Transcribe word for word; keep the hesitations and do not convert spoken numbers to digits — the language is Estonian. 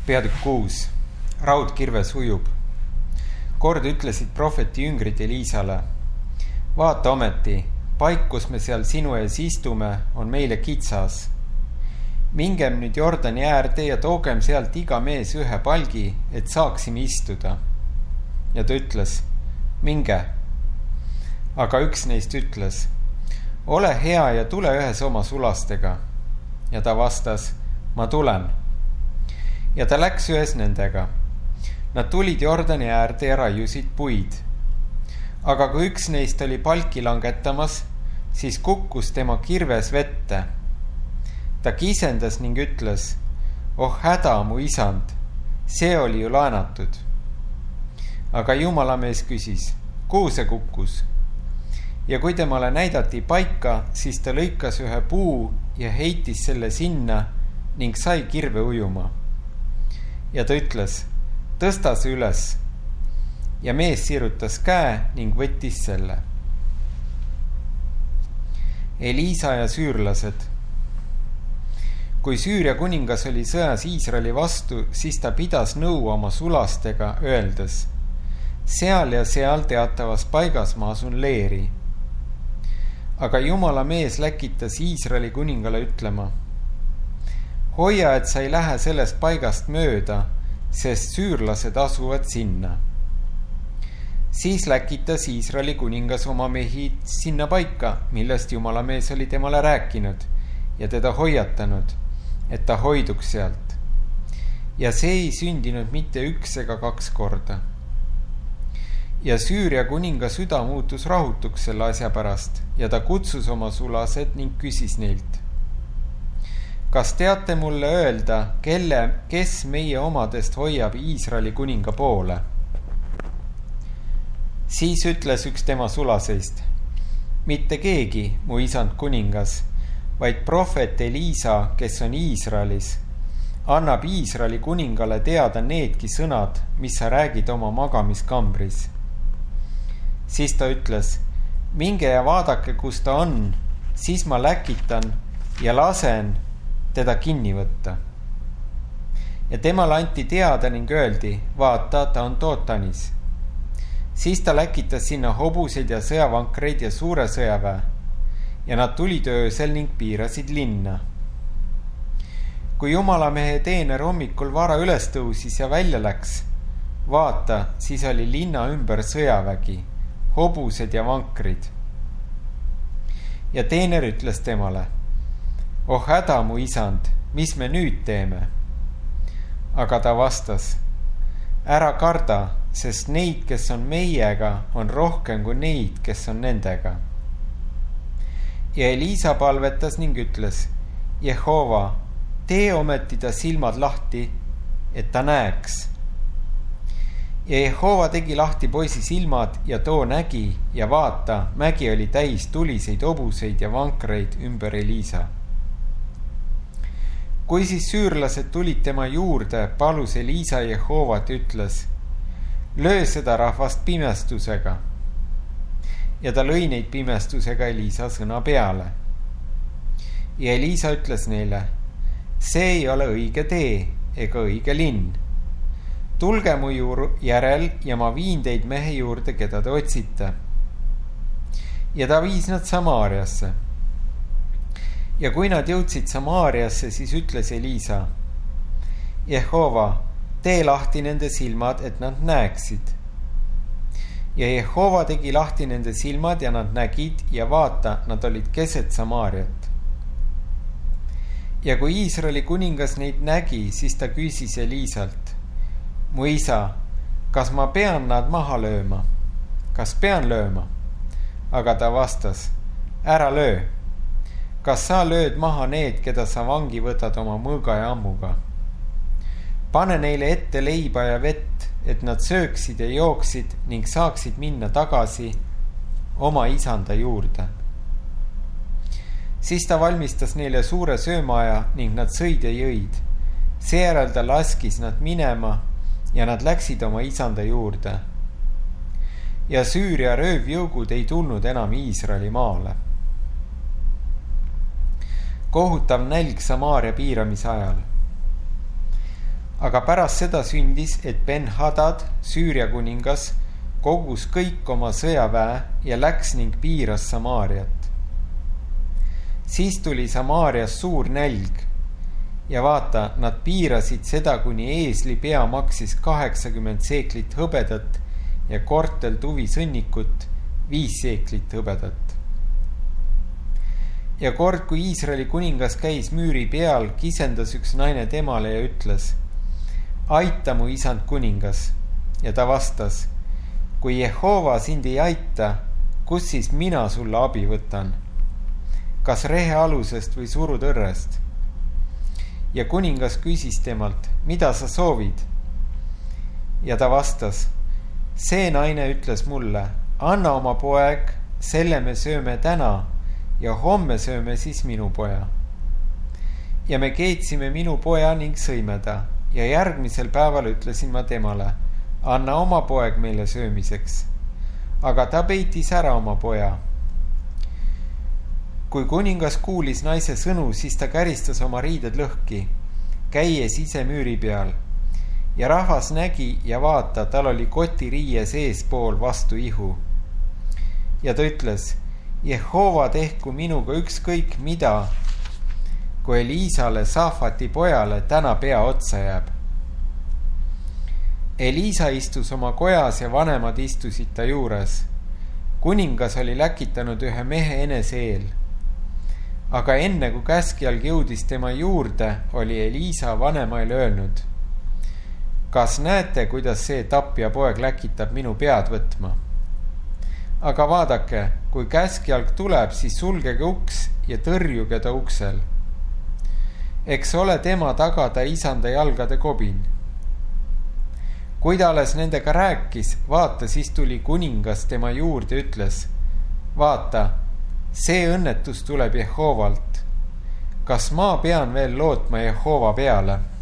Peatükk kuus. Raudkirves ujub. Kord ütlesid prohveti jüngrid Eliisale: vaata ometi, paik, kus me seal sinu ees istume, on meile kitsas. Mingem nüüd Jordani äärde ja toogem sealt iga mees ühe palgi, et saaksime istuda. Ja ta ütles: minge. Aga üks neist ütles: ole hea ja tule ühes oma sulastega. Ja ta vastas: ma tulen. Ja ta läks ühes nendega. Nad tulid Jordani äärde ja raiusid puid. Aga kui üks neist oli palki langetamas, siis kukkus tema kirves vette. Ta kisendas ning ütles: oh häda, mu isand, see oli ju laenatud. Aga jumalamees küsis: kuhu see kukkus? Ja kui temale näidati paika, siis ta lõikas ühe puu ja heitis selle sinna ning sai kirve ujuma. Ja ta ütles: tõsta see üles. Ja mees sirutas käe ning võttis selle. Eliisa ja süürlased. Kui Süüria kuningas oli sõjas Iisraeli vastu, siis ta pidas nõu oma sulastega, öeldes: seal ja seal teatavas paigas ma asun leeri. Aga jumala mees läkitas Iisraeli kuningale ütlema: hoia, et sa ei lähe sellest paigast mööda, sest süürlased asuvad sinna. Siis läkitas Iisraeli kuningas oma mehi sinna paika, millest jumala mees oli temale rääkinud ja teda hoiatanud, et ta hoiduks sealt. Ja see ei sündinud mitte üks ega kaks korda. Ja Süüria kuninga süda muutus rahutuks selle asja pärast ja ta kutsus oma sulased ning küsis neilt: kas teate mulle öelda, kelle, kes meie omadest hoiab Iisraeli kuninga poole? Siis ütles üks tema sulaseist: mitte keegi, mu isand kuningas, vaid prohvet Eliisa, kes on Iisraelis, annab Iisraeli kuningale teada needki sõnad, mis sa räägid oma magamiskambris. Siis ta ütles: minge ja vaadake, kus ta on, siis ma läkitan ja lasen teda kinni võtta. Ja temale anti teada ning öeldi: vaata, ta on Dootanis. Siis ta läkitas sinna hobuseid ja sõjavankreid ja suure sõjaväe ja nad tulid öösel ning piirasid linna. Kui jumalamehe teener hommikul vara üles tõusis ja välja läks, vaata, siis oli linna ümber sõjavägi, hobused ja vankrid. Ja teener ütles temale: oh häda, mu isand, mis me nüüd teeme? Aga ta vastas: ära karda, sest neid, kes on meiega, on rohkem kui neid, kes on nendega. Ja Eliisa palvetas ning ütles: Jehova, tee ometi ta silmad lahti, et ta näeks. Ja Jehova tegi lahti poisi silmad ja too nägi ja vaata, mägi oli täis tuliseid hobuseid ja vankreid ümber Eliisa. Kui siis süürlased tulid tema juurde, palus Eliisa Jehovat ja ütles: löö seda rahvast pimestusega. Ja ta lõi neid pimestusega Eliisa sõna peale. Ja Eliisa ütles neile: see ei ole õige tee ega õige linn. Tulge mu järel ja ma viin teid mehe juurde, keda te otsite. Ja ta viis nad Samaariasse. Ja kui nad jõudsid Samaariasse, siis ütles Eliisa: Jehova, tee lahti nende silmad, et nad näeksid. Ja Jehova tegi lahti nende silmad ja nad nägid ja vaata, nad olid keset Samaariat. Ja kui Iisraeli kuningas neid nägi, siis ta küsis Eliisalt: mu isa, kas ma pean nad maha lööma? Kas pean lööma? Aga ta vastas: ära löö. Kas sa lööd maha need, keda sa vangi võtad oma mõõga ja ammuga? Pane neile ette leiba ja vett, et nad sööksid ja jooksid ning saaksid minna tagasi oma isanda juurde. Siis ta valmistas neile suure söömaaja ning nad sõid ja jõid. Seejärel ta laskis nad minema ja nad läksid oma isanda juurde. Ja Süüria röövjõugud ei tulnud enam Iisraeli maale. Kohutav nälg Samaaria piiramise ajal. aga pärast seda sündis, et Ben-Hadad, Süüria kuningas, kogus kõik oma sõjaväe ja läks ning piiras Samaariat. Siis tuli Samaarias suur nälg ja vaata, nad piirasid seda, kuni eesli pea maksis kaheksakümmend seeklit hõbedat ja kortel tuvi sõnnikut viis seeklit hõbedat. Ja kord, kui Iisraeli kuningas käis müüri peal, kisendas üks naine temale ja ütles: aita mu isand kuningas. Ja ta vastas: kui Jehova sind ei aita, kus siis mina sulle abi võtan? Kas rehe alusest või surutõrrest? Ja kuningas küsis temalt: mida sa soovid? Ja ta vastas: see naine ütles mulle: anna oma poeg, selle me sööme täna ja homme sööme siis minu poja. Ja me keetsime minu poja ning sõime ta ja järgmisel päeval ütlesin ma temale: anna oma poeg meile söömiseks. Aga ta peitis ära oma poja. Kui kuningas kuulis naise sõnu, siis ta käristas oma riided lõhki, käies ise müüri peal. Ja rahvas nägi ja vaata, tal oli kotiriie seespool vastu ihu. Ja ta ütles: Jehova tehku minuga ükskõik mida, kui Eliisale, Safati pojale, täna pea otsa jääb. Eliisa istus oma kojas ja vanemad istusid ta juures. Kuningas oli läkitanud ühe mehe enese eel. Aga enne, kui käskjalg jõudis tema juurde, oli Eliisa vanemail öelnud: kas näete, kuidas see tapja poeg läkitab minu pead võtma? Aga vaadake, kui käskjalg tuleb, siis sulgege uks ja tõrjuge ta uksel. Eks ole tema tagada isanda jalgade kobin. Kui ta alles nendega rääkis, vaata, siis tuli kuningas tema juurde ja ütles: vaata, see õnnetus tuleb Jehovalt. Kas ma pean veel lootma Jehova peale?